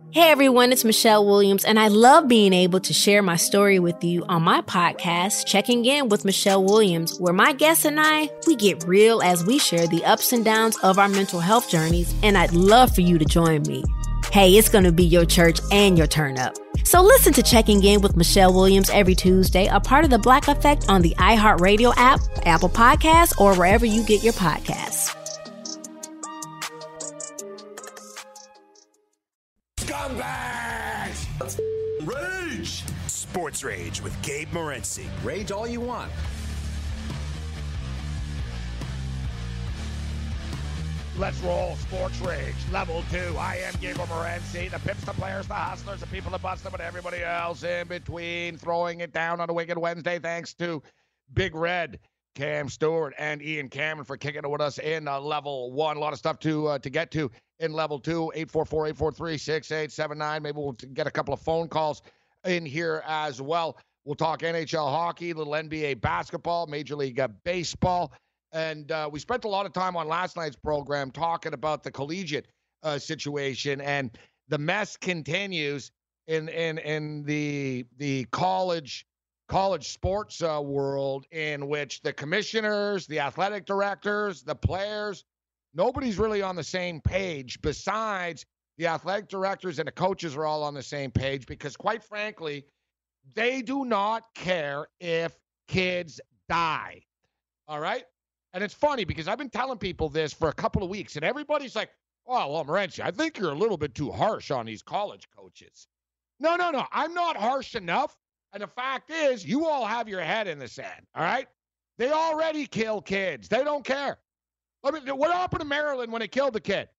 Hey everyone, it's Michelle Williams, and I love being able to share my story with you on my podcast, Checking In with Michelle Williams, where my guests and I, we get real as we share the ups and downs of our mental health journeys, and I'd love for you to join me. Hey, it's going to be your church and your turn up. So listen to Checking In with Michelle Williams every Tuesday, a part of the Black Effect on the iHeartRadio app, Apple Podcasts, or wherever you get your podcasts. Scumbags! Rage! Sports Rage with Gabe Morency. Rage all you want. Let's roll Sports Rage, Level 2. I am Gabriel Morency. The Pips, the players, the hustlers, the people that bust them, and everybody else in between. Throwing it down on a Wicked Wednesday. Thanks to Big Red, Cam Stewart, and Ian Cameron for kicking it with us in Level 1. A lot of stuff to get to in Level 2. 844-843-6879. Maybe we'll get a couple of phone calls in here as well. We'll talk NHL hockey, little NBA basketball, Major League Baseball. And we spent a lot of time on last night's program talking about the collegiate situation, and the mess continues in the college sports world, in which the commissioners, the athletic directors, the players, nobody's really on the same page. Besides, the athletic directors and the coaches are all on the same page because, quite frankly, they do not care if kids die. All right? And it's funny because I've been telling people this for a couple of weeks, and everybody's like, oh, well, Morency, I think you're a little bit too harsh on these college coaches. No. I'm not harsh enough. And the fact is, you all have your head in the sand, all right? They already kill kids. They don't care. What happened to Maryland when they killed the kid?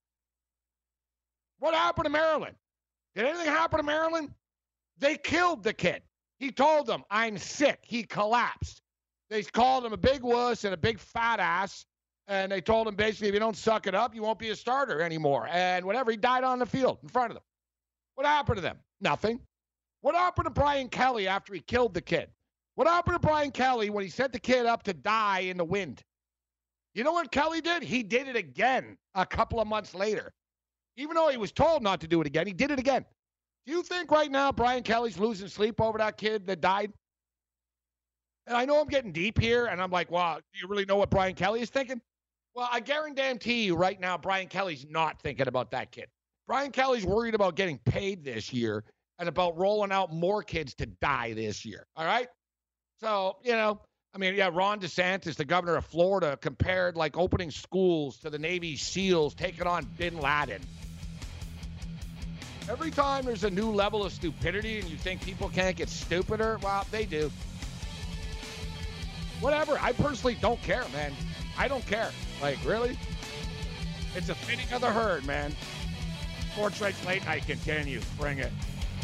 What happened to Maryland? Did anything happen to Maryland? They killed the kid. He told them, I'm sick. He collapsed. They called him a big wuss and a big fat ass, and they told him basically, if you don't suck it up, you won't be a starter anymore. And whatever, he died on the field in front of them. What happened to them? Nothing. What happened to Brian Kelly after he killed the kid? What happened to Brian Kelly when he set the kid up to die in the wind? You know what Kelly did? He did it again a couple of months later. Even though he was told not to do it again, he did it again. Do you think right now Brian Kelly's losing sleep over that kid that died? And I know I'm getting deep here, and I'm like, wow, do you really know what Brian Kelly is thinking? Well, I guarantee you right now, Brian Kelly's not thinking about that kid. Brian Kelly's worried about getting paid this year and about rolling out more kids to die this year, all right? So, Ron DeSantis, the governor of Florida, compared, like, opening schools to the Navy SEALs taking on bin Laden. Every time there's a new level of stupidity and you think people can't get stupider, well, they do. Whatever. I personally don't care, man. I don't care. Like, really? It's a fitting of the herd, man. Sports Rage Late Night continues. Bring it.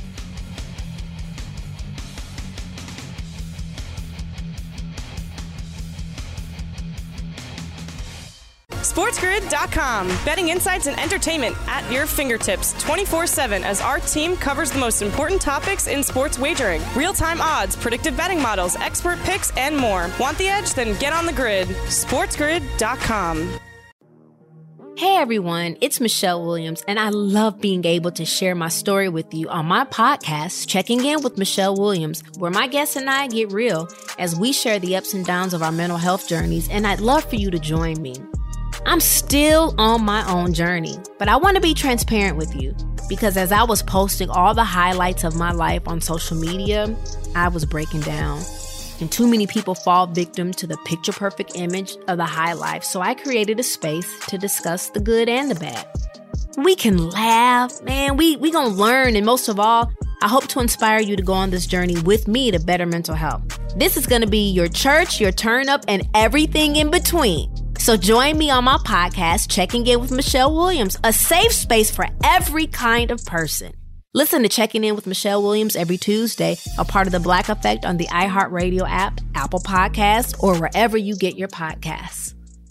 SportsGrid.com. Betting insights and entertainment at your fingertips 24/7 as our team covers the most important topics in sports wagering. Real-time odds, predictive betting models, expert picks, and more. Want the edge? Then get on the grid. SportsGrid.com. Hey everyone, it's Michelle Williams, and I love being able to share my story with you on my podcast, Checking In with Michelle Williams, where my guests and I get real as we share the ups and downs of our mental health journeys, and I'd love for you to join me. I'm still on my own journey, but I want to be transparent with you because as I was posting all the highlights of my life on social media, I was breaking down. And too many people fall victim to the picture-perfect image of the high life, so I created a space to discuss the good and the bad. We can laugh, man. We gonna learn, and most of all, I hope to inspire you to go on this journey with me to better mental health. This is gonna be your church, your turn up, and everything in between. So join me on my podcast, Checking In with Michelle Williams, a safe space for every kind of person. Listen to Checking In with Michelle Williams every Tuesday, a part of the Black Effect on the iHeartRadio app, Apple Podcasts, or wherever you get your podcasts.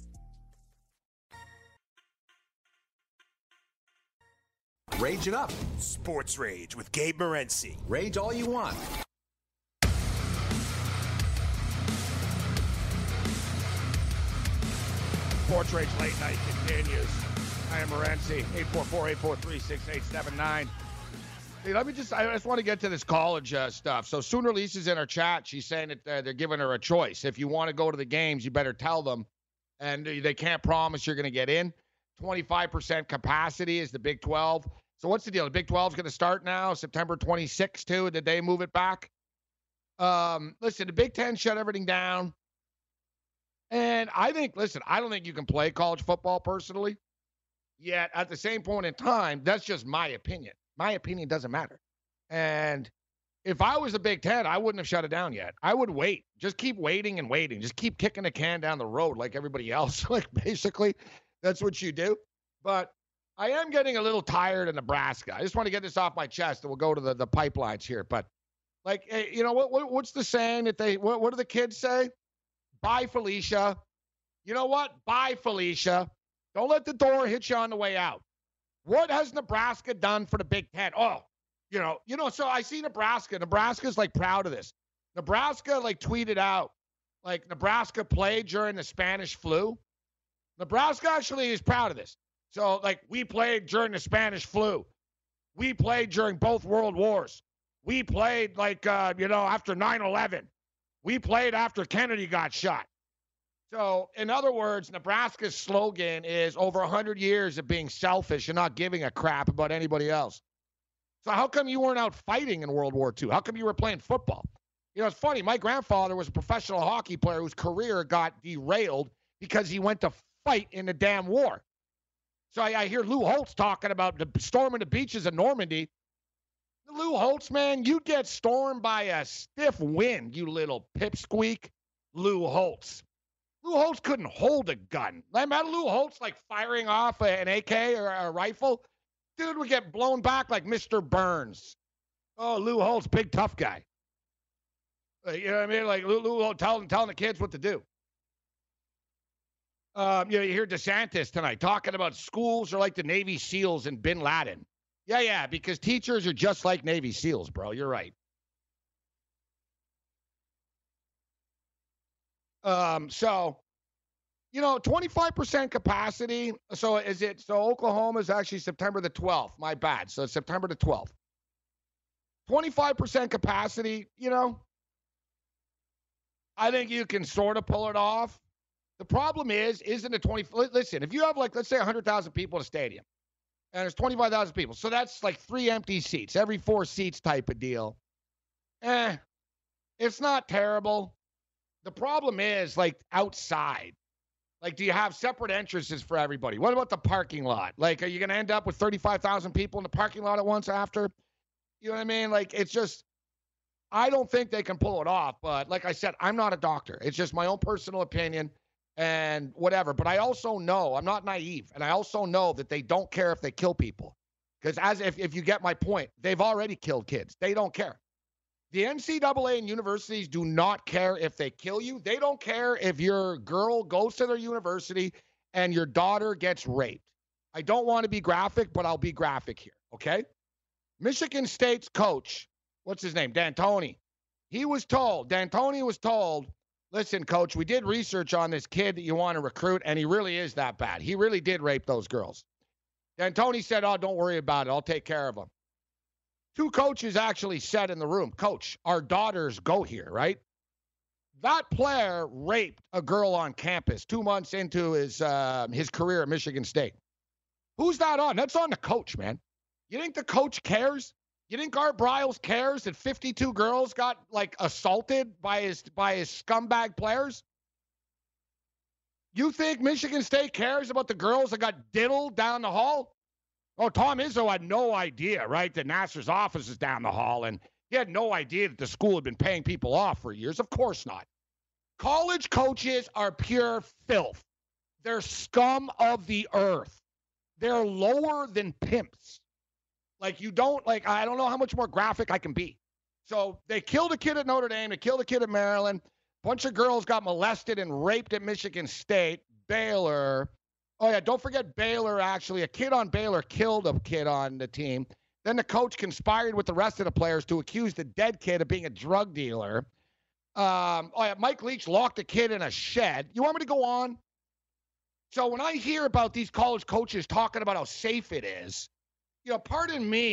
Rage it up. Sports Rage with Gabe Morency. Rage all you want. Sports Rage Late Night continues. I am Morency, 844-843-6879. Hey, I just want to get to this college stuff. So Sooner Lisa's in our chat. She's saying that they're giving her a choice. If you want to go to the games, you better tell them. And they can't promise you're going to get in. 25% capacity is the Big 12. So what's the deal? The Big 12 is going to start now, September 26th, too. Did they move it back? Listen, the Big 10 shut everything down. And I don't think you can play college football personally. Yet, at the same point in time, that's just my opinion. My opinion doesn't matter. And if I was the Big Ten, I wouldn't have shut it down yet. I would wait. Just keep waiting and waiting. Just keep kicking the can down the road like everybody else. Like, basically, that's what you do. But I am getting a little tired of Nebraska. I just want to get this off my chest, and we'll go to the pipelines here. But, like, hey, you know, what's the saying that what do the kids say? Bye, Felicia. You know what? Bye, Felicia. Don't let the door hit you on the way out. What has Nebraska done for the Big Ten? Oh, you know, so I see Nebraska. Nebraska's, like, proud of this. Nebraska, like, tweeted out, like, Nebraska played during the Spanish flu. Nebraska actually is proud of this. So, like, we played during the Spanish flu. We played during both world wars. We played, like, after 9/11. We played after Kennedy got shot. So, in other words, Nebraska's slogan is over 100 years of being selfish and not giving a crap about anybody else. So how come you weren't out fighting in World War II? How come you were playing football? You know, it's funny. My grandfather was a professional hockey player whose career got derailed because he went to fight in the damn war. So I hear Lou Holtz talking about the storming the beaches of Normandy. Lou Holtz, man, you'd get stormed by a stiff wind, you little pipsqueak. Lou Holtz. Lou Holtz couldn't hold a gun. Imagine Lou Holtz, like, firing off an AK or a rifle. Dude would get blown back like Mr. Burns. Oh, Lou Holtz, big tough guy. You know what I mean? Like, Lou Holtz telling the kids what to do. You hear DeSantis tonight talking about schools are like the Navy SEALs and Bin Laden. Yeah, because teachers are just like Navy SEALs, bro. You're right. So, 25% capacity. So Oklahoma is actually September the 12th. My bad. So it's September the 12th. 25% capacity, I think you can sort of pull it off. The problem isn't it 20? Listen, if you have, like, let's say 100,000 people in a stadium and there's 25,000 people. So that's like 3 empty seats, every 4 seats type of deal. It's not terrible. The problem is, like, outside. Like, do you have separate entrances for everybody? What about the parking lot? Like, are you going to end up with 35,000 people in the parking lot at once after? You know what I mean? Like, it's just, I don't think they can pull it off. But like I said, I'm not a doctor. It's just my own personal opinion and whatever. But I also know, I'm not naive. And I also know that they don't care if they kill people. Because if you get my point, they've already killed kids. They don't care. The NCAA and universities do not care if they kill you. They don't care if your girl goes to their university and your daughter gets raped. I don't want to be graphic, but I'll be graphic here, okay? Michigan State's coach, what's his name? D'Antoni. D'Antoni was told, listen, coach, we did research on this kid that you want to recruit, and he really is that bad. He really did rape those girls. D'Antoni said, oh, don't worry about it. I'll take care of him. 2 coaches actually said in the room, Coach, our daughters go here, right? That player raped a girl on campus 2 months into his career at Michigan State. Who's that on? That's on the coach, man. You think the coach cares? You think Art Briles cares that 52 girls got, like, assaulted by his scumbag players? You think Michigan State cares about the girls that got diddled down the hall? Oh, Tom Izzo had no idea, right, that Nasser's office is down the hall, and he had no idea that the school had been paying people off for years. Of course not. College coaches are pure filth. They're scum of the earth. They're lower than pimps. Like, I don't know how much more graphic I can be. So they killed a kid at Notre Dame. They killed a kid at Maryland. A bunch of girls got molested and raped at Michigan State. Baylor. Oh, yeah, don't forget Baylor, actually. A kid on Baylor killed a kid on the team. Then the coach conspired with the rest of the players to accuse the dead kid of being a drug dealer. Mike Leach locked a kid in a shed. You want me to go on? So when I hear about these college coaches talking about how safe it is, pardon me,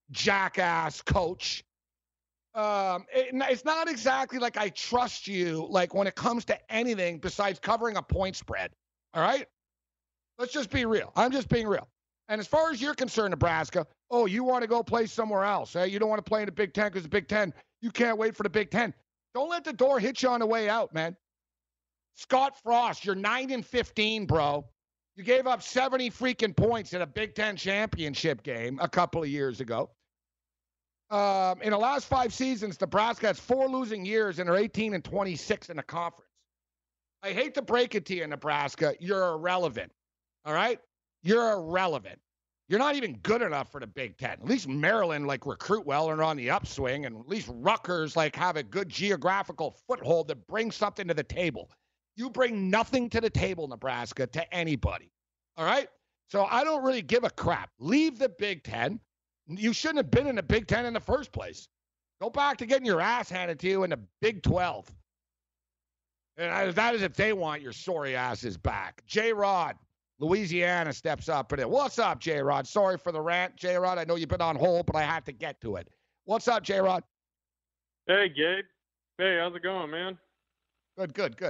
jackass coach. It's not exactly like I trust you, like when it comes to anything besides covering a point spread. All right? Let's just be real. I'm just being real. And as far as you're concerned, Nebraska, you want to go play somewhere else. You don't want to play in the Big Ten because the Big Ten, you can't wait for the Big Ten. Don't let the door hit you on the way out, man. Scott Frost, you're 9-15, bro. You gave up 70 freaking points in a Big Ten championship game a couple of years ago. In the last 5 seasons, Nebraska has 4 losing years and are 18-26 in the conference. I hate to break it to you, Nebraska. You're irrelevant. All right? You're irrelevant. You're not even good enough for the Big Ten. At least Maryland, recruit well and are on the upswing, and at least Rutgers, have a good geographical foothold that brings something to the table. You bring nothing to the table, Nebraska, to anybody. All right? So I don't really give a crap. Leave the Big Ten. You shouldn't have been in the Big Ten in the first place. Go back to getting your ass handed to you in the Big 12. And that is if they want your sorry asses back. J-Rod, Louisiana steps up. What's up, J-Rod? Sorry for the rant, J-Rod. I know you've been on hold, but I had to get to it. What's up, J-Rod? Hey, Gabe. Hey, how's it going, man? Good.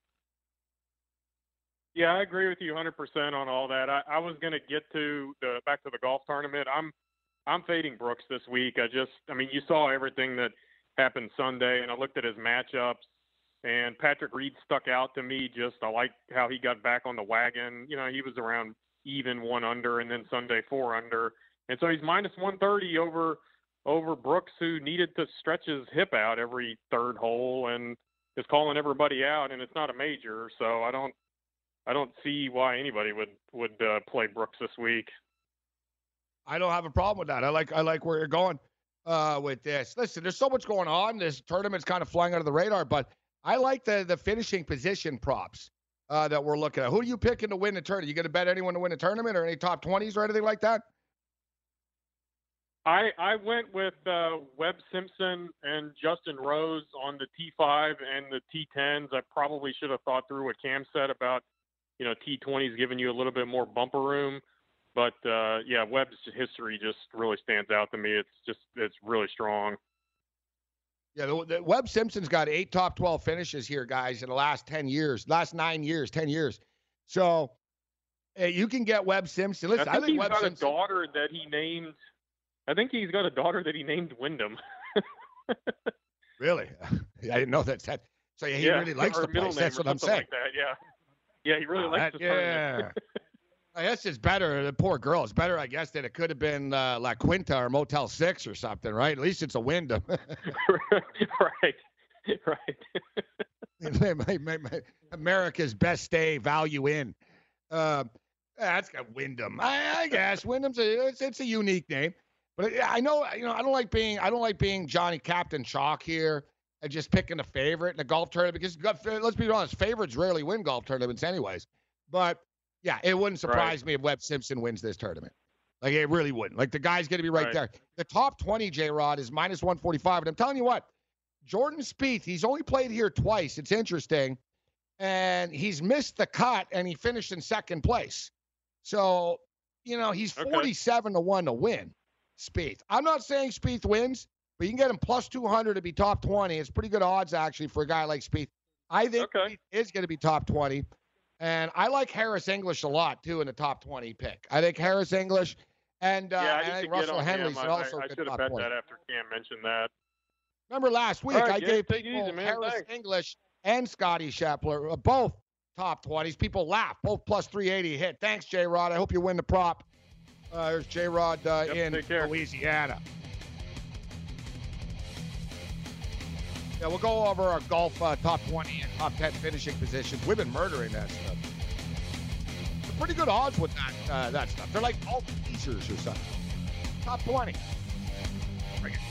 Yeah, I agree with you 100% on all that. I was going to get back to the golf tournament. I'm fading Brooks this week. You saw everything that happened Sunday, and I looked at his matchups, and Patrick Reed stuck out to me. I like how he got back on the wagon. You know, he was around even 1 under, and then Sunday 4 under. And so he's minus 130 over Brooks, who needed to stretch his hip out every third hole and is calling everybody out, and it's not a major. So I don't see why anybody would play Brooks this week. I don't have a problem with that. I like where you're going with this. Listen, there's so much going on. This tournament's kind of flying under the radar, but I like the finishing position props that we're looking at. Who are you picking to win the tournament? You going to bet anyone to win the tournament or any top 20s or anything like that? I went with Webb Simpson and Justin Rose on the T5 and the T10s. I probably should have thought through what Cam said about, T20s giving you a little bit more bumper room. But, Webb's history just really stands out to me. It's really strong. Yeah, the Webb Simpson's got 8 top 12 finishes here, guys, in the last 10 years. So you can get Webb Simpson. Listen, I think he's Webb got Simpson, a daughter that he named. I think he's got a daughter that he named Wyndham. Really? I didn't know that. So he really likes the place. That's what I'm saying. Like that, yeah, he really likes the tournament. I guess it's better. The poor girl. It's better, I guess, than it could have been La Quinta or Motel 6 or something, right? At least it's a Wyndham. Right. America's best stay, value in. That's got Wyndham. I guess Wyndham's it's a unique name, but I know I don't like being Johnny Captain Chalk here and just picking a favorite in a golf tournament because let's be honest, favorites rarely win golf tournaments anyways. But yeah, it wouldn't surprise me if Webb Simpson wins this tournament. Like, it really wouldn't. Like, the guy's going to be right there. The top 20, J-Rod, is minus 145. And I'm telling you what, Jordan Spieth, he's only played here twice. It's interesting. And he's missed the cut, and he finished in second place. So, he's 47-1 to win, Spieth. I'm not saying Spieth wins, but you can get him plus 200 to be top 20. It's pretty good odds, actually, for a guy like Spieth. I think Spieth is going to be top 20. And I like Harris English a lot, too, in the top 20 pick. I think Harris English and I think Russell Henley's also I should have bet that after Cam mentioned that. Remember last week, I gave people Harris English and Scotty Scheffler, both top 20s. People laugh. Both plus 380 hit. Thanks, J-Rod. I hope you win the prop. There's J-Rod in Louisiana. Yeah, we'll go over our golf top 20 and top 10 finishing positions. We've been murdering that stuff. They're pretty good odds with that stuff. They're like golf teasers or something. Top 20. Bring it.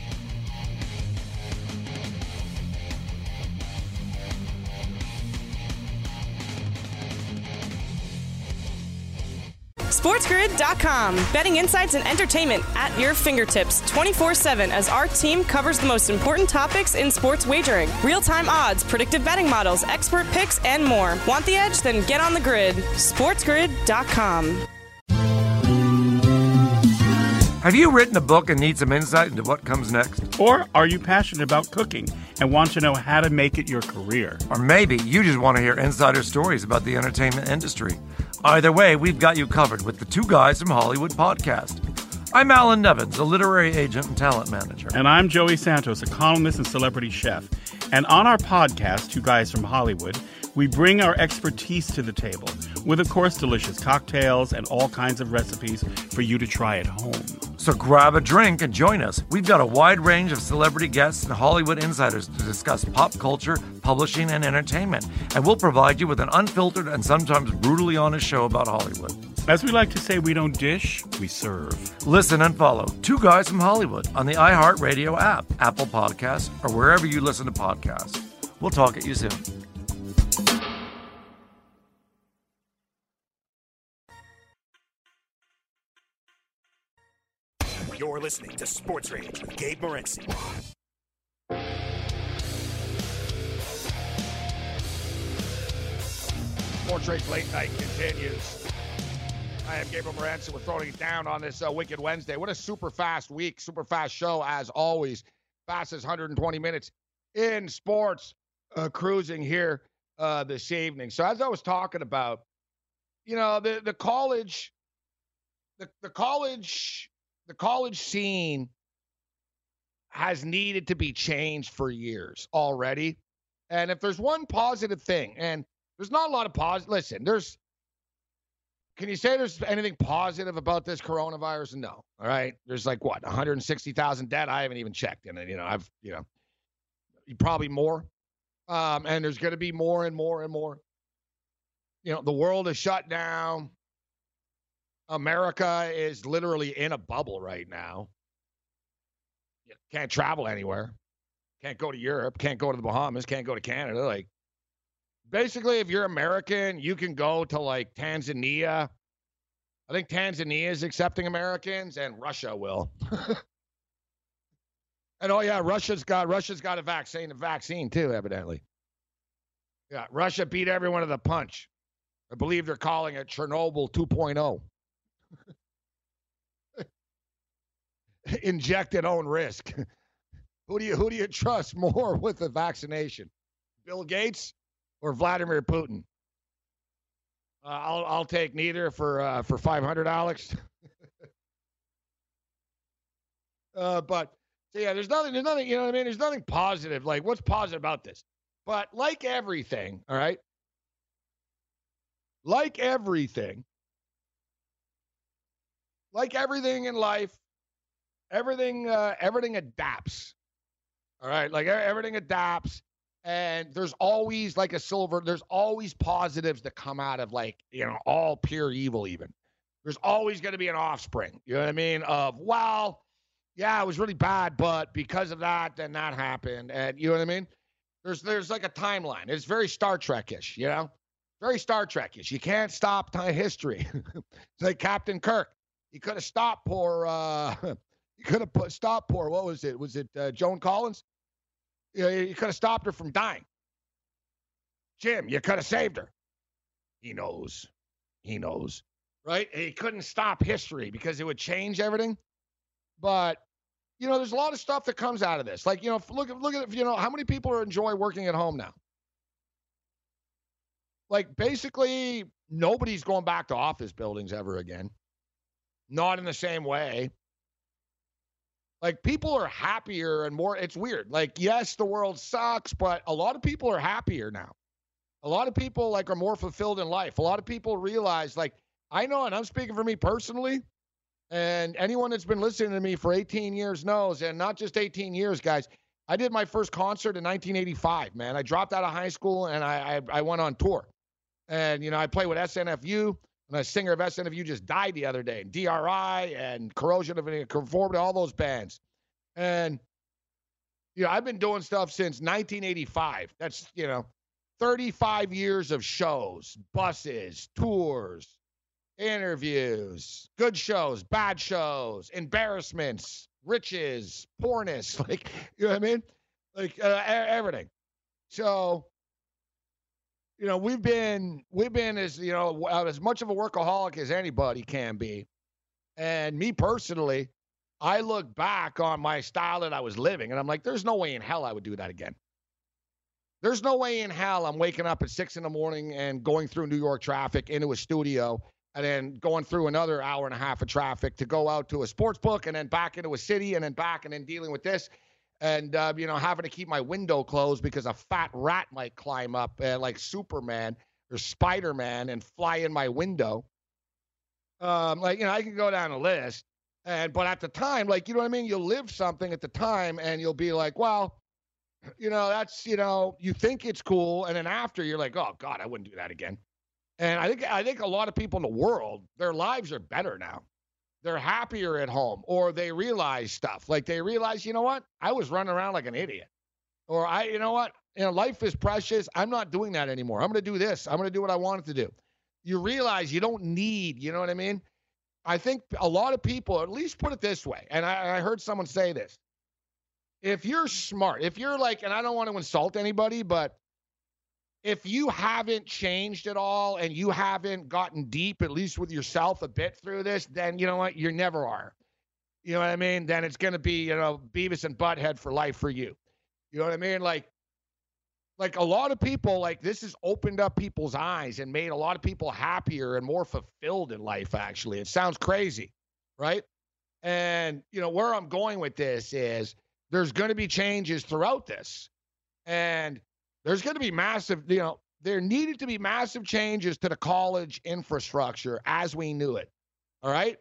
SportsGrid.com. Betting insights and entertainment at your fingertips 24/7 as our team covers the most important topics in sports wagering. Real-time odds, predictive betting models, expert picks, and more. Want the edge? Then get on the grid. SportsGrid.com. Have you written a book and need some insight into what comes next? Or are you passionate about cooking and want to know how to make it your career? Or maybe you just want to hear insider stories about the entertainment industry. Either way, we've got you covered with the Two Guys from Hollywood podcast. I'm Alan Nevins, a literary agent and talent manager. And I'm Joey Santos, a columnist and celebrity chef. And on our podcast, Two Guys from Hollywood, we bring our expertise to the table with, of course, delicious cocktails and all kinds of recipes for you to try at home. So grab a drink and join us. We've got a wide range of celebrity guests and Hollywood insiders to discuss pop culture, publishing, and entertainment. And we'll provide you with an unfiltered and sometimes brutally honest show about Hollywood. As we like to say, we don't dish, we serve. Listen and follow Two Guys from Hollywood on the iHeartRadio app, Apple Podcasts, or wherever you listen to podcasts. We'll talk at you soon. You're listening to Sports Rage with Gabe Morency. Sports Rage Late Night continues. I am Gabriel Morency. We're throwing it down on this Wicked Wednesday. What a super fast week, super fast show as always. Fastest 120 minutes in sports, cruising here this evening. So as I was talking about, you know, the college scene has needed to be changed for years already. And if there's one positive thing, and there's not a lot of positive, listen, can you say there's anything positive about this coronavirus? No. All right. There's like what, 160,000 dead? I haven't even checked. And probably more. And there's going to be more and more and more. You know, the world is shut down. America is literally in a bubble right now. You can't travel anywhere. Can't go to Europe. Can't go to the Bahamas. Can't go to Canada. Like, basically, if you're American, you can go to, like, Tanzania. I think Tanzania is accepting Americans, and Russia will. And, oh, yeah, Russia's got a vaccine too, evidently. Yeah, Russia beat everyone to the punch. I believe they're calling it Chernobyl 2.0. Inject at own risk. Who do you trust more with the vaccination? Bill Gates or Vladimir Putin? I'll take neither for $500, Alex. But so yeah, there's nothing. You know what I mean? There's nothing positive. Like, what's positive about this? But like everything, all right. Like everything in life, everything adapts. All right, like everything adapts, and there's always like there's always positives that come out of, like, you know, all pure evil. Even there's always going to be an offspring. You know what I mean? Of, well, yeah, it was really bad, but because of that, then that happened, and you know what I mean? There's like a timeline. It's very Star Trek-ish, you know? Very Star Trek-ish. You can't stop history. It's like Captain Kirk. He could have stopped poor. What was it? Was it Joan Collins? You could have stopped her from dying. Jim, you could have saved her. He knows, right? He couldn't stop history because it would change everything. But you know, there's a lot of stuff that comes out of this. Like, you know, look at, you know, how many people enjoy working at home now? Like, basically, nobody's going back to office buildings ever again. Not in the same way. Like, people are happier and more. It's weird. Like, yes, the world sucks, but a lot of people are happier now. A lot of people, like, are more fulfilled in life. A lot of people realize, like, I know, and I'm speaking for me personally, and anyone that's been listening to me for 18 years knows, and not just 18 years, guys. I did my first concert in 1985, man. I dropped out of high school, and I went on tour. And, you know, I played with SNFU, and a singer of SNFU just died the other day. And DRI and Corrosion of Conformity, all those bands. And, you know, I've been doing stuff since 1985. That's, you know, 35 years of shows, buses, tours, interviews, good shows, bad shows, embarrassments, riches, poorness, like, you know what I mean? Like, everything. So, you know, we've been as, you know, as much of a workaholic as anybody can be. And me personally, I look back on my style that I was living, and I'm like, there's no way in hell I would do that again. There's no way in hell I'm waking up at 6 a.m. and going through New York traffic into a studio and then going through another hour and a half of traffic to go out to a sports book and then back into a city and then back and then dealing with this and, having to keep my window closed because a fat rat might climb up like Superman or Spider-Man and fly in my window. I can go down a list. But at the time, like, you know what I mean? You'll live something at the time and you'll be like, well, that's, you think it's cool. And then after you're like, oh God, I wouldn't do that again. And I think a lot of people in the world, their lives are better now. They're happier at home, or they realize stuff. Like they realize, you know what? I was running around like an idiot. Or life is precious. I'm not doing that anymore. I'm going to do this. I'm going to do what I wanted to do. You realize you don't need, you know what I mean? I think a lot of people, at least put it this way, and I heard someone say this. If you're smart, if you're like, and I don't want to insult anybody, but if you haven't changed at all and you haven't gotten deep, at least with yourself a bit through this, then you know what? You never are. You know what I mean? Then it's going to be, Beavis and Butthead for life for you. You know what I mean? Like a lot of people, like this has opened up people's eyes and made a lot of people happier and more fulfilled in life, actually. It sounds crazy, right? And, where I'm going with this is there's going to be changes throughout this. And there's going to be massive, there needed to be massive changes to the college infrastructure as we knew it. All right?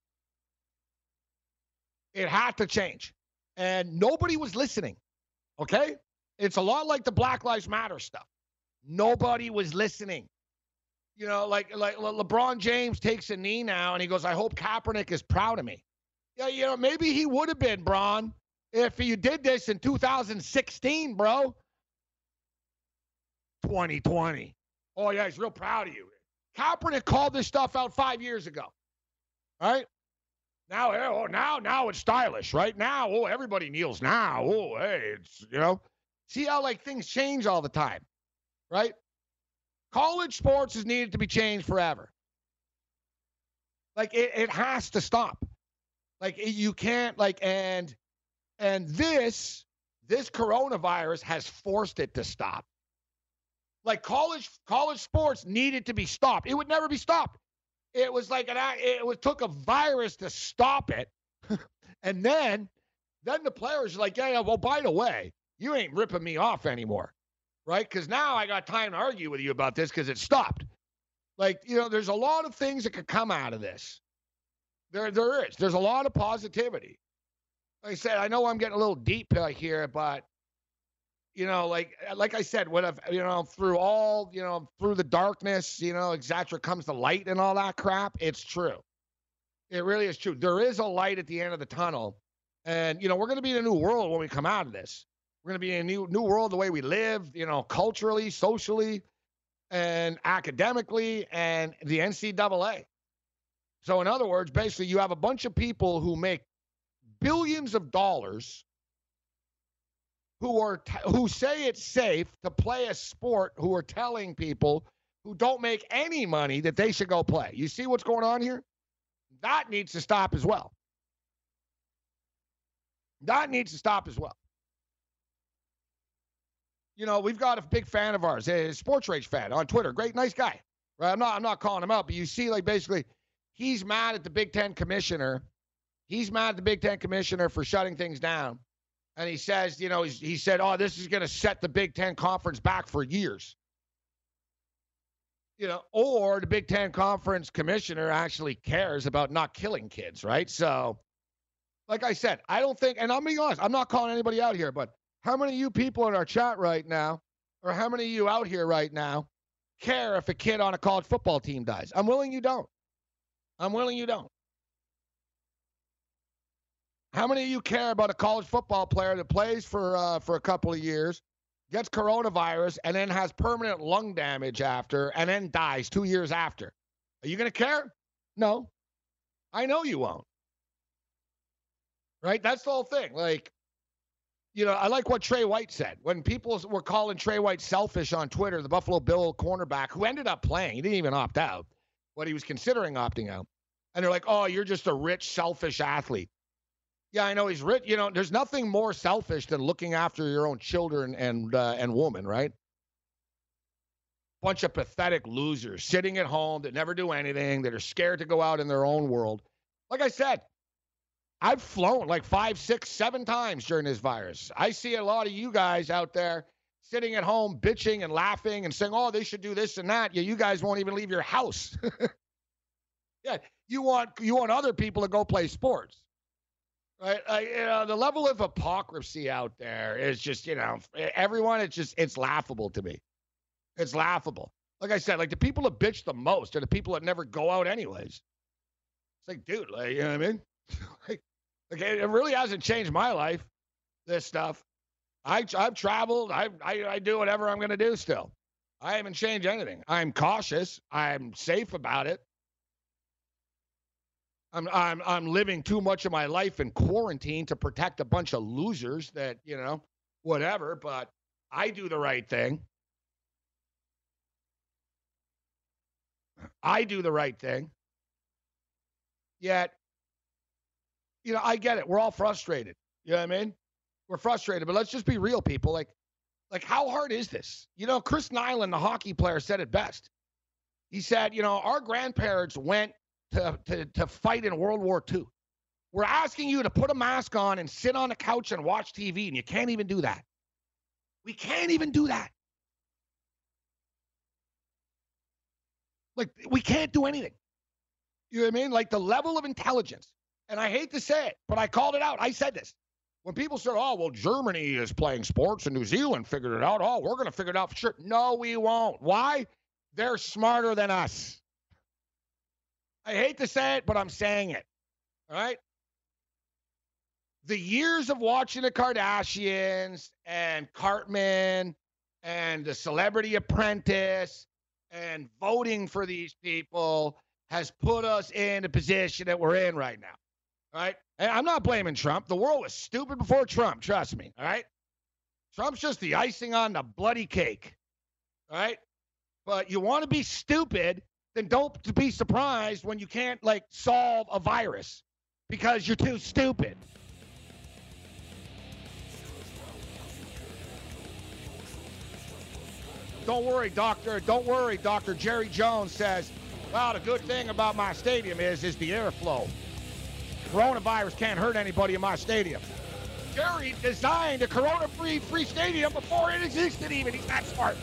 It had to change. And nobody was listening. Okay? It's a lot like the Black Lives Matter stuff. Nobody was listening. Like LeBron James takes a knee now and he goes, I hope Kaepernick is proud of me. Yeah, maybe he would have been, Bron, if you did this in 2016, bro. 2020. Oh, yeah, he's real proud of you. Kaepernick called this stuff out 5 years ago. All right? Now it's stylish, right? Now, everybody kneels now. Oh, hey, it's, See how, things change all the time, right? College sports has needed to be changed forever. It has to stop. You can't, and this coronavirus has forced it to stop. College sports needed to be stopped. It would never be stopped. It was took a virus to stop it. And then the players are like, yeah, well, by the way, you ain't ripping me off anymore, right? Because now I got time to argue with you about this because it stopped. There's a lot of things that could come out of this. There is. There's a lot of positivity. Like I said, I know I'm getting a little deep here, but, like I said, through all, through the darkness, et cetera, comes the light and all that crap. It's true. It really is true. There is a light at the end of the tunnel. And, we're going to be in a new world when we come out of this. We're going to be in a new world, the way we live, culturally, socially, and academically, and the NCAA. So in other words, basically you have a bunch of people who make billions of dollars who say it's safe to play a sport, who are telling people who don't make any money that they should go play. You see what's going on here? That needs to stop as well. That needs to stop as well. We've got a big fan of ours, a Sports Rage fan on Twitter. Great, nice guy. Right? I'm not calling him out, but you see, basically, he's mad at the Big Ten commissioner. He's mad at the Big Ten commissioner for shutting things down. And he says, he said, oh, this is going to set the Big Ten conference back for years. Or the Big Ten conference commissioner actually cares about not killing kids, right? So, like I said, I don't think, and I'm being honest, I'm not calling anybody out here, but how many of you people in our chat right now, or how many of you out here right now, care if a kid on a college football team dies? I'm willing you don't. I'm willing you don't. How many of you care about a college football player that plays for a couple of years, gets coronavirus, and then has permanent lung damage after, and then dies 2 years after? Are you going to care? No. I know you won't. Right? That's the whole thing. I like what Trey White said. When people were calling Trey White selfish on Twitter, the Buffalo Bill cornerback, who ended up playing, he didn't even opt out, but he was considering opting out. And they're like, oh, you're just a rich, selfish athlete. Yeah, I know he's rich. You know, there's nothing more selfish than looking after your own children and woman, right? Bunch of pathetic losers sitting at home that never do anything, that are scared to go out in their own world. Like I said, I've flown like 5, 6, 7 times during this virus. I see a lot of you guys out there sitting at home bitching and laughing and saying, oh, they should do this and that. Yeah, you guys won't even leave your house. Yeah, you want other people to go play sports. Right, the level of hypocrisy out there is just, everyone. It's laughable to me. It's laughable. Like I said, like the people that bitch the most are the people that never go out anyways. It's like, dude, like, you know what I mean? like it really hasn't changed my life. This stuff, I've traveled. I do whatever I'm gonna do still. I haven't changed anything. I'm cautious. I'm safe about it. I'm living too much of my life in quarantine to protect a bunch of losers that, whatever, but I do the right thing. I do the right thing. Yet, I get it. We're all frustrated. You know what I mean? We're frustrated, but let's just be real, people. Like how hard is this? Chris Nyland, the hockey player, said it best. He said, our grandparents went to fight in World War II. We're asking you to put a mask on and sit on the couch and watch TV, and you can't even do that. We can't even do that. Like, we can't do anything. You know what I mean? Like, the level of intelligence, and I hate to say it, but I called it out. I said this. When people said, oh, well, Germany is playing sports and New Zealand figured it out. Oh, we're going to figure it out for sure. No, we won't. Why? They're smarter than us. I hate to say it, but I'm saying it. All right? The years of watching the Kardashians and Cartman and the Celebrity Apprentice and voting for these people has put us in the position that we're in right now. All right? And I'm not blaming Trump. The world was stupid before Trump. Trust me. All right? Trump's just the icing on the bloody cake. All right? But you want to be stupid, then don't be surprised when you can't, solve a virus because you're too stupid. Don't worry, doctor. Don't worry, Dr. Jerry Jones says, well, the good thing about my stadium is the airflow. Coronavirus can't hurt anybody in my stadium. Jerry designed a corona-free stadium before it existed even. He's that smart.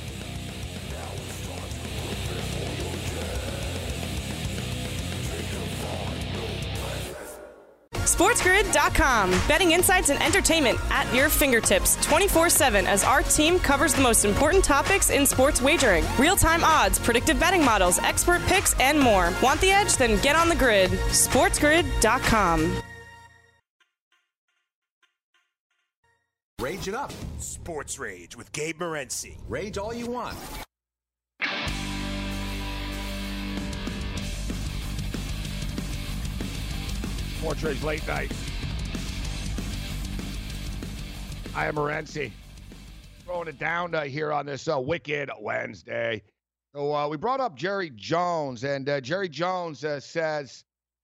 SportsGrid.com. Betting insights and entertainment at your fingertips 24/7 as our team covers the most important topics in sports wagering. Real-time odds, predictive betting models, expert picks, and more. Want the edge? Then get on the grid. SportsGrid.com. Rage it up. Sports Rage with Gabe Morency. Rage all you want. Sports Rage Late Night. I am Morency. Throwing it down here on this Wicked Wednesday. So we brought up Jerry Jones, and Jerry Jones says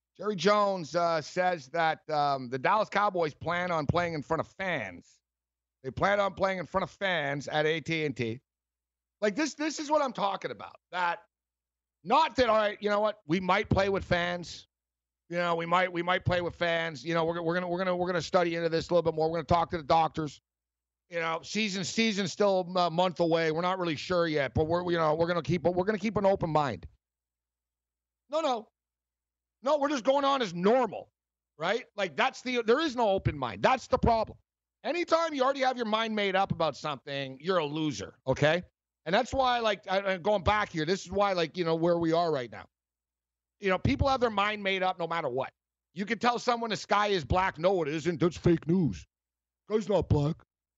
that the Dallas Cowboys plan on playing in front of fans. They plan on playing in front of fans at AT&T. Like this is what I'm talking about. That not that, all right, you know what? We might play with fans. We might play with fans. We're gonna study into this a little bit more. We're gonna talk to the doctors. Season's still a month away. We're not really sure yet, but we're gonna keep an open mind. No, we're just going on as normal, right? Like there is no open mind. That's the problem. Anytime you already have your mind made up about something, you're a loser, okay? And that's why, going back here, this is why, where we are right now. People have their mind made up no matter what. You can tell someone the sky is black. No, it isn't. That's fake news. The sky's not black.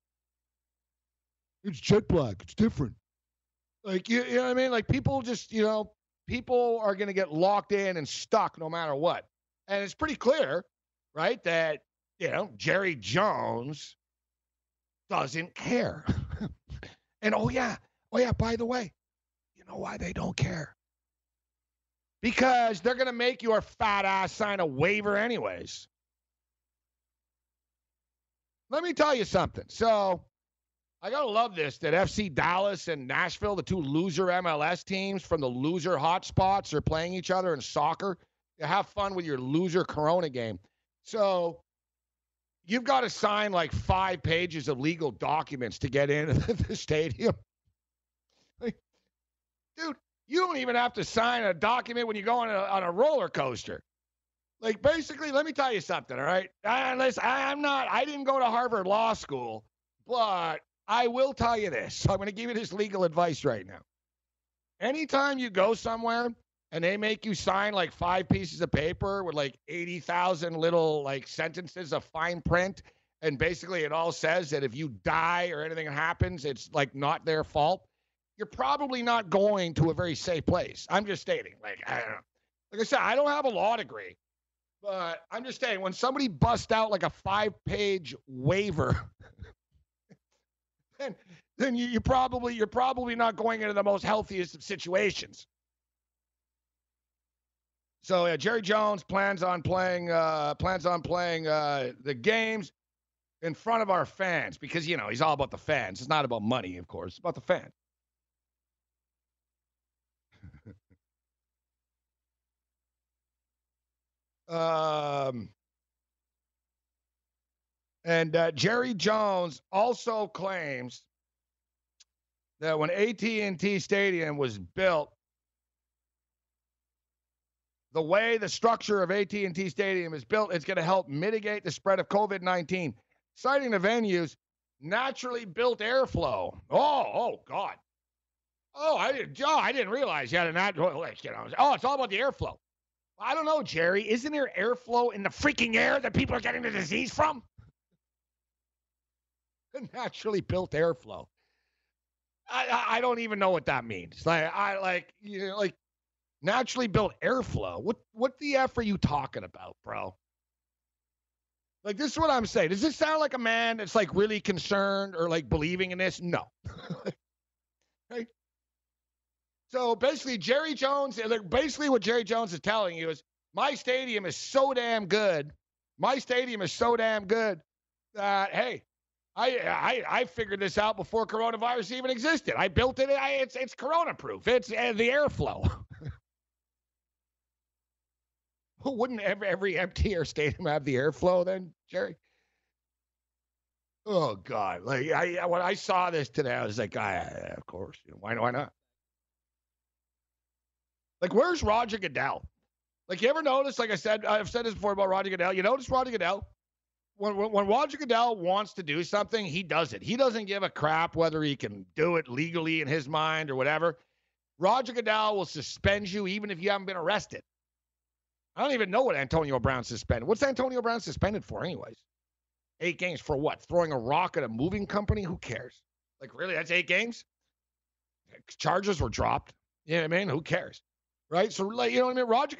It's jet black. It's different. You know what I mean? People just, people are going to get locked in and stuck no matter what. And it's pretty clear, right, that, Jerry Jones doesn't care. And, oh, yeah, by the way, you know why they don't care? Because they're going to make your fat ass sign a waiver anyways. let me tell you something. So I got to love this, that FC Dallas and Nashville, the two loser MLS teams from the loser hotspots, are playing each other in soccer. You have fun with your loser Corona game. So you've got to sign like 5 pages of legal documents to get into the stadium. Like, dude, you don't even have to sign a document when you go on a roller coaster. Like, basically, let me tell you something, all right? I didn't go to Harvard Law School, but I will tell you this. So I'm going to give you this legal advice right now. Anytime you go somewhere and they make you sign like 5 pieces of paper with like 80,000 little like sentences of fine print, and basically it all says that if you die or anything happens, it's like not their fault, you're probably not going to a very safe place. I'm just stating. Like, I don't know. Like I said, I don't have a law degree, but I'm just saying when somebody busts out like a 5-page waiver, then you're probably not going into the most healthiest of situations. So yeah, Jerry Jones plans on playing the games in front of our fans because, you know, he's all about the fans. It's not about money, of course. It's about the fans. Jerry Jones also claims that when AT&T Stadium was built, the way the structure of AT&T Stadium is built, it's going to help mitigate the spread of COVID-19, citing the venue's naturally built airflow. Oh, God. Oh, I didn't realize you had a natural, it's all about the airflow. I don't know, Jerry. Isn't there airflow in the freaking air that people are getting the disease from? Naturally built airflow. I don't even know what that means. Like naturally built airflow. What the F are you talking about, bro? Like, this is what I'm saying. Does this sound like a man that's like really concerned or like believing in this? No. Right? So basically, what Jerry Jones is telling you is my stadium is so damn good. My stadium is so damn good that, hey, I figured this out before coronavirus even existed. I built it. It's corona-proof. It's the airflow. Wouldn't every empty air stadium have the airflow then, Jerry? Oh, God. Like, when I saw this today, I was like, of course. Why not? Like, where's Roger Goodell? Like, you ever notice, like I've said this before about Roger Goodell. You notice Roger Goodell? When Roger Goodell wants to do something, he does it. He doesn't give a crap whether he can do it legally in his mind or whatever. Roger Goodell will suspend you even if you haven't been arrested. I don't even know what Antonio Brown suspended. What's Antonio Brown suspended for anyways? 8 games for what? Throwing a rock at a moving company? Who cares? Like, really? That's 8 games? Charges were dropped. You know what I mean? Who cares? Right? So, like, you know what I mean? Roger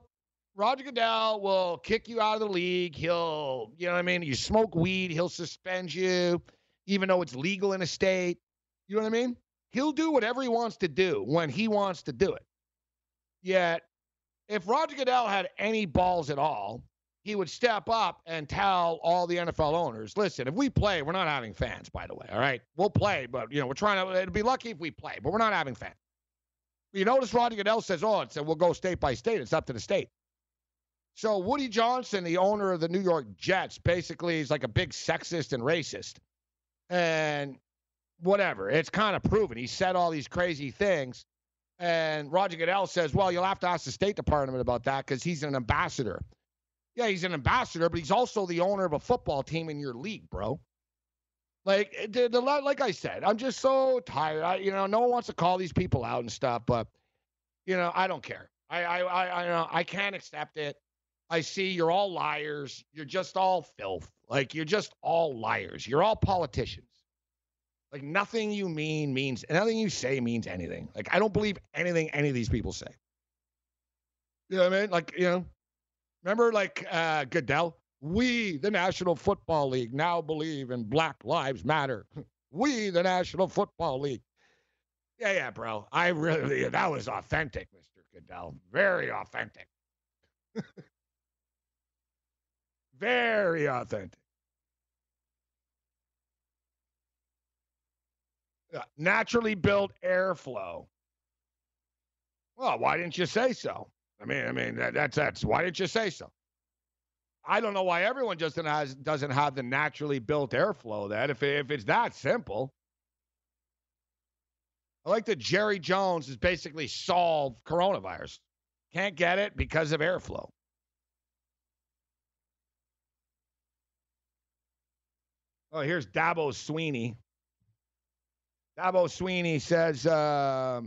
Goodell will kick you out of the league. He'll, you know what I mean? You smoke weed, he'll suspend you, even though it's legal in a state. You know what I mean? He'll do whatever he wants to do when he wants to do it. Yet, if Roger Goodell had any balls at all, he would step up and tell all the NFL owners, listen, if we play, we're not having fans, by the way, all right? We'll play, but, we're trying to, it'd be lucky if we play, but we're not having fans. You notice Roger Goodell says, we'll go state by state. It's up to the state. So Woody Johnson, the owner of the New York Jets, basically is like a big sexist and racist. And whatever, it's kind of proven. He said all these crazy things. And Roger Goodell says, well, you'll have to ask the State Department about that because he's an ambassador. Yeah, he's an ambassador, but he's also the owner of a football team in your league, bro. Like, like I said, I'm just so tired. No one wants to call these people out and stuff, but, I don't care. I can't accept it. I see you're all liars. You're just all filth. Like, you're just all liars. You're all politicians. Like, nothing you nothing you say means anything. Like, I don't believe anything any of these people say. You know what I mean? Like, remember, like, Goodell? We, the National Football League, now believe in Black Lives Matter. We, the National Football League. Yeah, bro. That was authentic, Mr. Goodell. Very authentic. Very authentic. Naturally built airflow. Well, why didn't you say so? I mean, that's why didn't you say so? I don't know why everyone just doesn't have the naturally built airflow. That if it's that simple. I like that Jerry Jones has basically solved coronavirus. Can't get it because of airflow. Oh, here's Dabo Sweeney. Dabo Sweeney says, so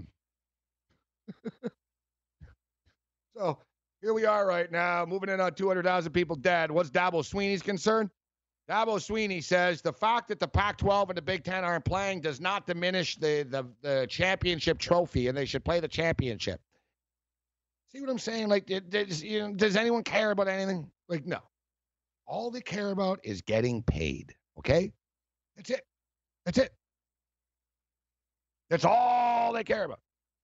here we are right now, moving in on 200,000 people dead. What's Dabo Sweeney's concern? Dabo Sweeney says the fact that the Pac-12 and the Big Ten aren't playing does not diminish the championship trophy, and they should play the championship. See what I'm saying? Like, does anyone care about anything? Like, no. All they care about is getting paid, okay? That's it. That's it. That's all they care about.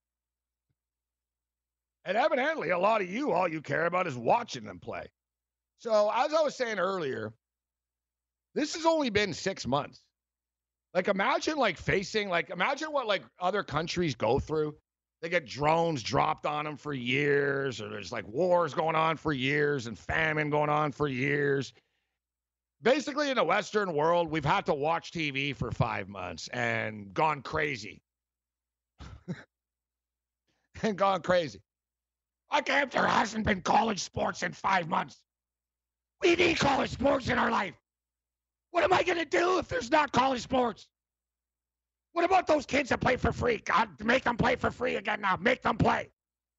And evidently, a lot of you, all you care about is watching them play. So, as I was saying earlier, this has only been 6 months. Like, imagine what, other countries go through. They get drones dropped on them for years, or there's, wars going on for years and famine going on for years. Basically, in the Western world, we've had to watch TV for 5 months and gone crazy. And gone crazy. I can't, there hasn't been college sports in 5 months. We need college sports in our life. What am I going to do if there's not college sports? What about those kids that play for free? God, make them play for free again now. Make them play.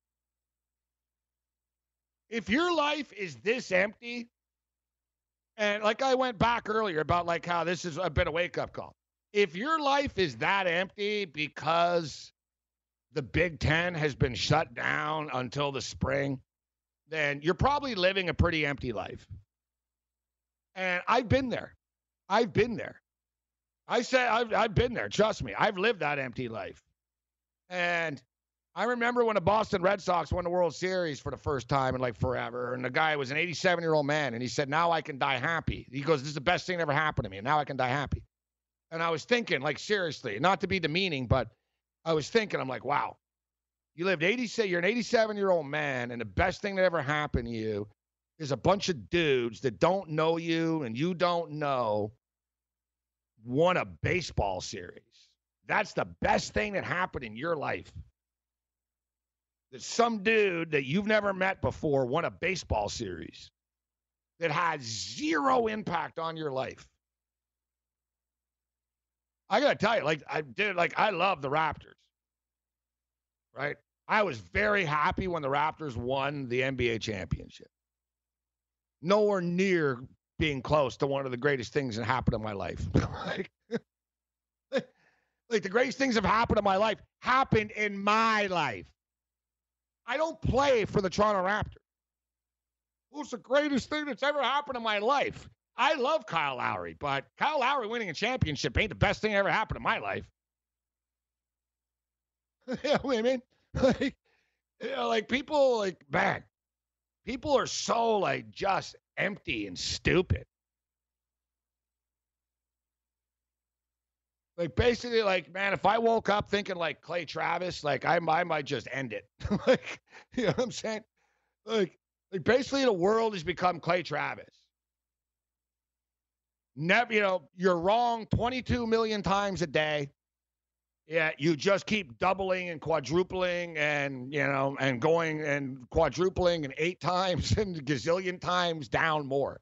If your life is this empty, and like I went back earlier about how this has been a wake-up call. If your life is that empty because the Big Ten has been shut down until the spring, then you're probably living a pretty empty life. And I've been there. I've been there. I said I've been there. Trust me. I've lived that empty life. And I remember when the Boston Red Sox won the World Series for the first time in forever. And the guy was an 87-year-old man. And he said, now I can die happy. He goes, this is the best thing that ever happened to me. And now I can die happy. And I was thinking, seriously, not to be demeaning, but I was thinking, I'm like, wow, you're an 87-year-old man. And the best thing that ever happened to you is a bunch of dudes that don't know you and you don't know won a baseball series. That's the best thing that happened in your life. That some dude that you've never met before won a baseball series that had zero impact on your life. I got to tell you, I love the Raptors, right? I was very happy when the Raptors won the NBA championship. Nowhere near being close to one of the greatest things that happened in my life. The greatest things have happened in my life happened in my life. I don't play for the Toronto Raptors. Who's the greatest thing that's ever happened in my life? I love Kyle Lowry, but Kyle Lowry winning a championship ain't the best thing that ever happened in my life. You know what I mean? People, man, people are so, just empty and stupid. Basically, man, if I woke up thinking Clay Travis, I might just end it. You know what I'm saying? Basically, the world has become Clay Travis. Never, you're wrong 22 million times a day. Yeah, you just keep doubling and quadrupling and, and going and quadrupling and 8 times and a gazillion times down more.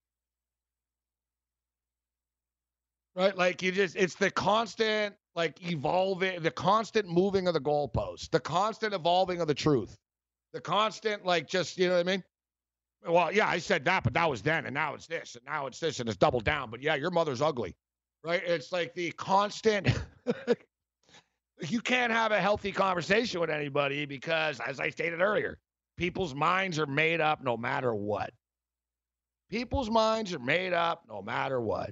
Right? It's the constant, evolving, the constant moving of the goalposts, the constant evolving of the truth, the constant, you know what I mean? Well, yeah, I said that, but that was then, and now it's this, and now it's this, and it's doubled down. But yeah, your mother's ugly, right? It's the constant. You can't have a healthy conversation with anybody because, as I stated earlier, people's minds are made up no matter what. People's minds are made up no matter what.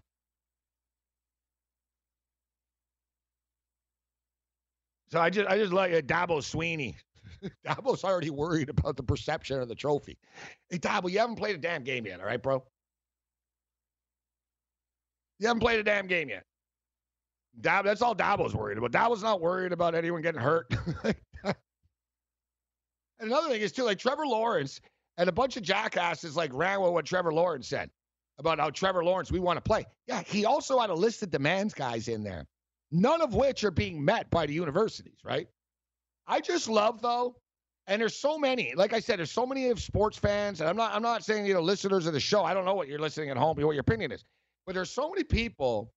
So I just like Dabo Sweeney. Dabo's already worried about the perception of the trophy. Hey, Dabo, you haven't played a damn game yet, all right, bro? You haven't played a damn game yet. That's all Dabo's worried about. Dabo's not worried about anyone getting hurt. And another thing is, too, like Trevor Lawrence and a bunch of jackasses like ran with what Trevor Lawrence said about how Trevor Lawrence, we want to play. Yeah, he also had a list of demands guys in there, none of which are being met by the universities, right? I just love, though, and there's so many, like I said, there's so many of sports fans, and I'm not saying, listeners of the show, I don't know what you're listening at home, what your opinion is, but there's so many people,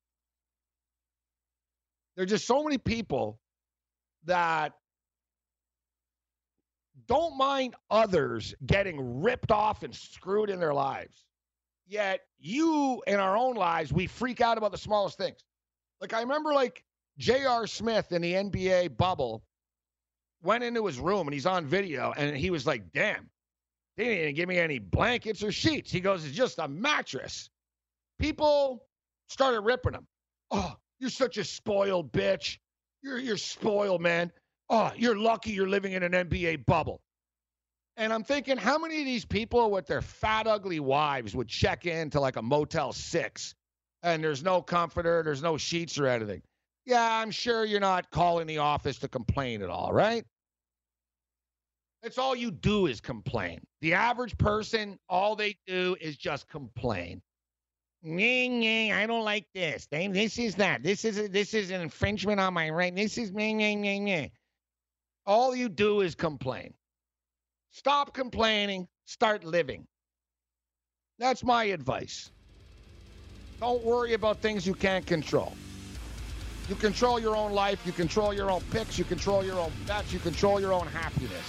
that don't mind others getting ripped off and screwed in their lives. Yet you, in our own lives, we freak out about the smallest things. Like I remember J.R. Smith in the NBA bubble went into his room and he's on video and he was like, damn, they didn't even give me any blankets or sheets. He goes, it's just a mattress. People started ripping him. Oh, you're such a spoiled bitch. You're spoiled, man. Oh, you're lucky you're living in an NBA bubble. And I'm thinking, how many of these people with their fat, ugly wives would check into like a Motel 6 and there's no comforter, there's no sheets or anything? Yeah, I'm sure you're not calling the office to complain at all, right? That's all you do is complain. The average person, all they do is just complain. I don't like this. This is that. This is an infringement on my right. This is all you do is complain. Stop complaining. Start living. That's my advice. Don't worry about things you can't control. You control your own life. You control your own picks. You control your own bets. You control your own happiness.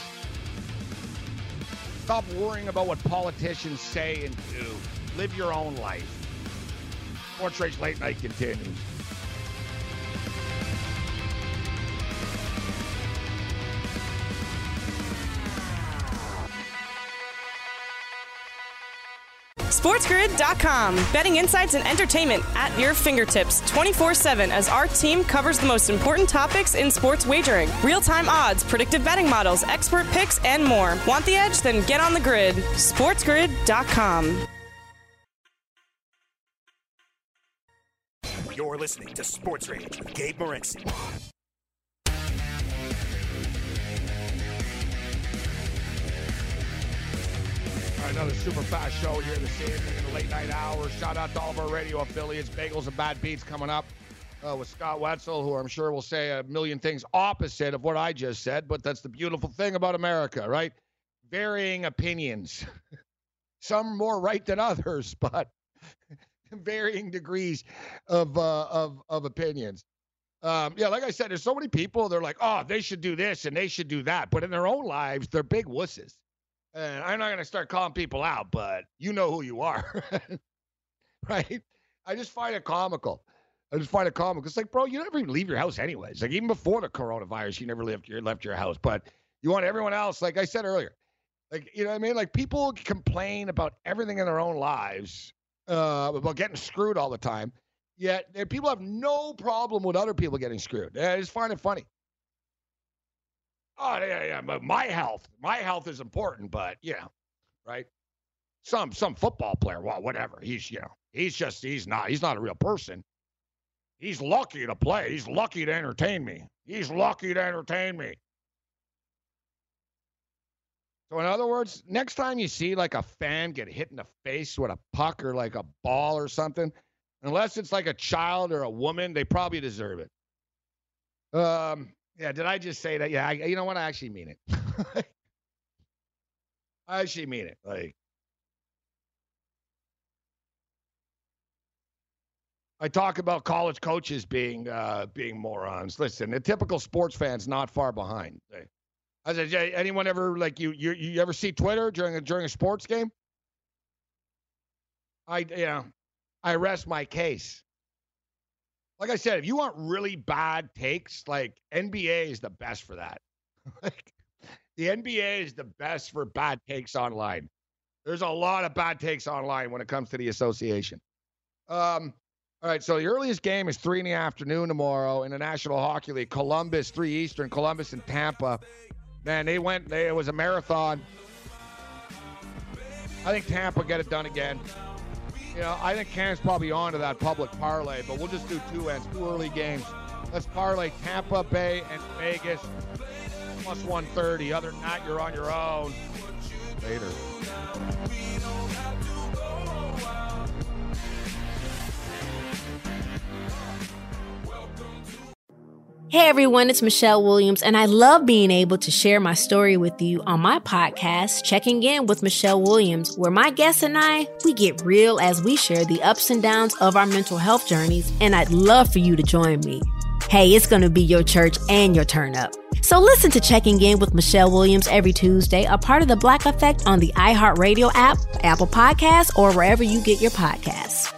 Stop worrying about what politicians say and do. Live your own life. Sports Rage Late Night continues. SportsGrid.com. Betting insights and entertainment at your fingertips 24/7 as our team covers the most important topics in sports wagering. Real-time odds, predictive betting models, expert picks, and more. Want the edge? Then get on the grid. SportsGrid.com. You're listening to Sports Rage with Gabe Morency. Another super fast show here this evening in the late night hours. Shout out to all of our radio affiliates. Bagels and Bad Beats coming up with Scott Wetzel, who I'm sure will say a million things opposite of what I just said, but that's the beautiful thing about America, right? Varying opinions. Some more right than others, but varying degrees of opinions. Yeah, like I said, there's so many people, they're like, oh, they should do this and they should do that. But in their own lives, they're big wusses. And I'm not going to start calling people out, but you know who you are, right? I just find it comical. It's like, bro, you never even leave your house anyways. Like, even before the coronavirus, you never left your house. But you want everyone else, like I said earlier, like, you know what I mean? Like, people complain about everything in their own lives, about getting screwed all the time. Yet people have no problem with other people getting screwed. I just find it funny. Oh, yeah, but my health is important, but, right? Some football player, well, whatever. He's not a real person. He's lucky to play. He's lucky to entertain me. So, in other words, next time you see, like, a fan get hit in the face with a puck or, like, a ball or something, unless it's, like, a child or a woman, they probably deserve it. Yeah, did I just say that? Yeah, you know what? I actually mean it. I actually mean it. Like, I talk about college coaches being morons. Listen, the typical sports fan's not far behind. I said, anyone ever, like, you ever see Twitter during a sports game? I rest my case. Like I said, if you want really bad takes, like, NBA is the best for that. Like, the NBA is the best for bad takes online. There's a lot of bad takes online when it comes to the association. All right, so the earliest game is 3 p.m. tomorrow in the National Hockey League. Columbus, 3 Eastern, Columbus and Tampa. Man, it was a marathon. I think Tampa get it done again. I think Cam's probably on to that public parlay, but we'll just do two early games. Let's parlay Tampa Bay and Vegas plus 130. Other than that, you're on your own. Later. Hey everyone, it's Michelle Williams, and I love being able to share my story with you on my podcast, Checking In with Michelle Williams, where my guests and I, we get real as we share the ups and downs of our mental health journeys, and I'd love for you to join me. Hey, it's going to be your church and your turn up. So listen to Checking In with Michelle Williams every Tuesday, a part of the Black Effect on the iHeartRadio app, Apple Podcasts, or wherever you get your podcasts.